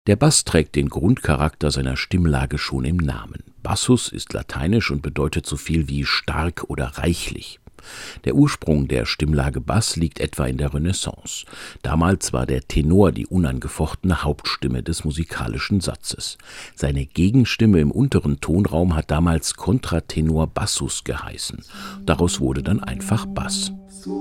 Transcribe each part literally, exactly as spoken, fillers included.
Der Bass trägt den Grundcharakter seiner Stimmlage schon im Namen. Bassus ist lateinisch und bedeutet so viel wie stark oder reichlich. Der Ursprung der Stimmlage Bass liegt etwa in der Renaissance. Damals war der Tenor die unangefochtene Hauptstimme des musikalischen Satzes. Seine Gegenstimme im unteren Tonraum hat damals Kontratenor bassus geheißen. Daraus wurde dann einfach Bass.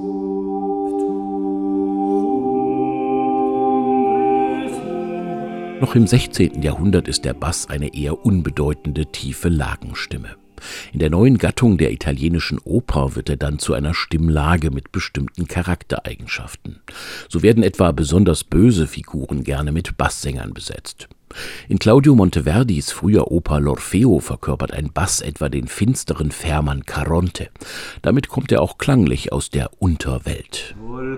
Noch im sechzehnten Jahrhundert ist der Bass eine eher unbedeutende, tiefe Lagenstimme. In der neuen Gattung der italienischen Oper wird er dann zu einer Stimmlage mit bestimmten Charaktereigenschaften. So werden etwa besonders böse Figuren gerne mit Basssängern besetzt. In Claudio Monteverdis früher Oper L'Orfeo verkörpert ein Bass etwa den finsteren Fährmann Caronte. Damit kommt er auch klanglich aus der Unterwelt.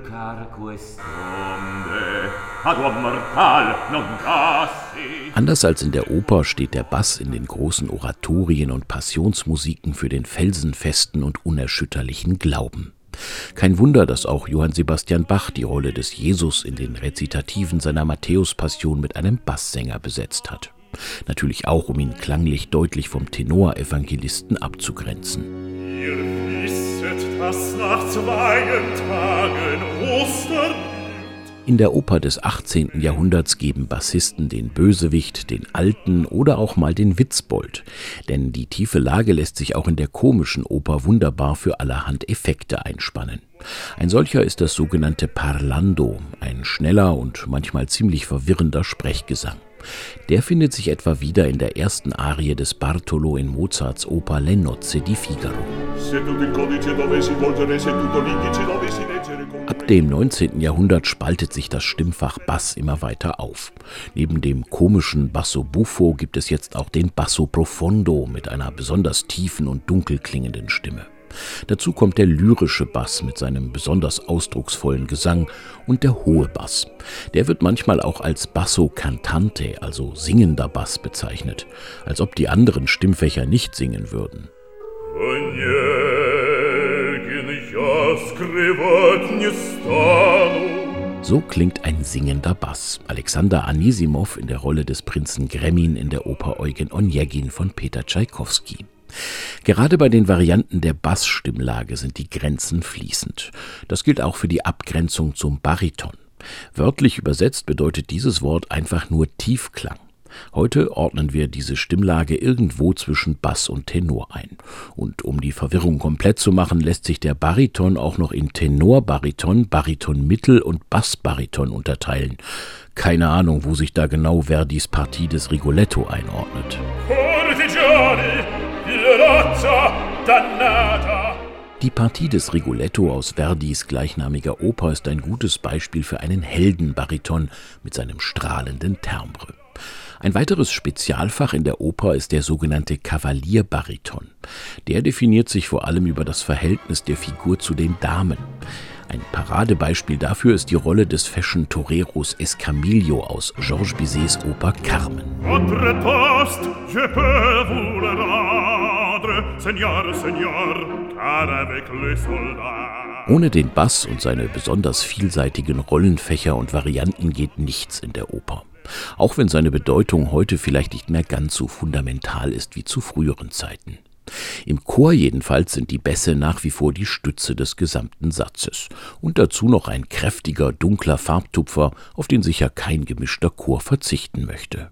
Anders als in der Oper steht der Bass in den großen Oratorien und Passionsmusiken für den felsenfesten und unerschütterlichen Glauben. Kein Wunder, dass auch Johann Sebastian Bach die Rolle des Jesus in den Rezitativen seiner Matthäus-Passion mit einem Basssänger besetzt hat. Natürlich auch, um ihn klanglich deutlich vom Tenor-Evangelisten abzugrenzen. Ihr wisset, dass nach zweien Tagen Ostern. In der Oper des achtzehnten Jahrhunderts geben Bassisten den Bösewicht, den Alten oder auch mal den Witzbold. Denn die tiefe Lage lässt sich auch in der komischen Oper wunderbar für allerhand Effekte einspannen. Ein solcher ist das sogenannte Parlando, ein schneller und manchmal ziemlich verwirrender Sprechgesang. Der findet sich etwa wieder in der ersten Arie des Bartolo in Mozarts Oper Le Nozze di Figaro. Ab dem neunzehnten Jahrhundert spaltet sich das Stimmfach Bass immer weiter auf. Neben dem komischen Basso buffo gibt es jetzt auch den Basso profondo mit einer besonders tiefen und dunkel klingenden Stimme. Dazu kommt der lyrische Bass mit seinem besonders ausdrucksvollen Gesang und der hohe Bass. Der wird manchmal auch als Basso cantante, also singender Bass, bezeichnet, als ob die anderen Stimmfächer nicht singen würden. So klingt ein singender Bass. Alexander Anisimov in der Rolle des Prinzen Gremin in der Oper Eugen Onegin von Peter Tschaikowski. Gerade bei den Varianten der Bassstimmlage sind die Grenzen fließend. Das gilt auch für die Abgrenzung zum Bariton. Wörtlich übersetzt bedeutet dieses Wort einfach nur Tiefklang. Heute ordnen wir diese Stimmlage irgendwo zwischen Bass und Tenor ein. Und um die Verwirrung komplett zu machen, lässt sich der Bariton auch noch in Tenorbariton, Baritonmittel und Bassbariton unterteilen. Keine Ahnung, wo sich da genau Verdis Partie des Rigoletto einordnet. Die Partie des Rigoletto aus Verdis gleichnamiger Oper ist ein gutes Beispiel für einen Heldenbariton mit seinem strahlenden Timbre. Ein weiteres Spezialfach in der Oper ist der sogenannte Kavalierbariton. Der definiert sich vor allem über das Verhältnis der Figur zu den Damen. Ein Paradebeispiel dafür ist die Rolle des Fashion Toreros Escamillo aus Georges Bizets Oper Carmen. Ohne den Bass und seine besonders vielseitigen Rollenfächer und Varianten geht nichts in der Oper. Auch wenn seine Bedeutung heute vielleicht nicht mehr ganz so fundamental ist wie zu früheren Zeiten. Im Chor jedenfalls sind die Bässe nach wie vor die Stütze des gesamten Satzes. Und dazu noch ein kräftiger, dunkler Farbtupfer, auf den sicher kein gemischter Chor verzichten möchte.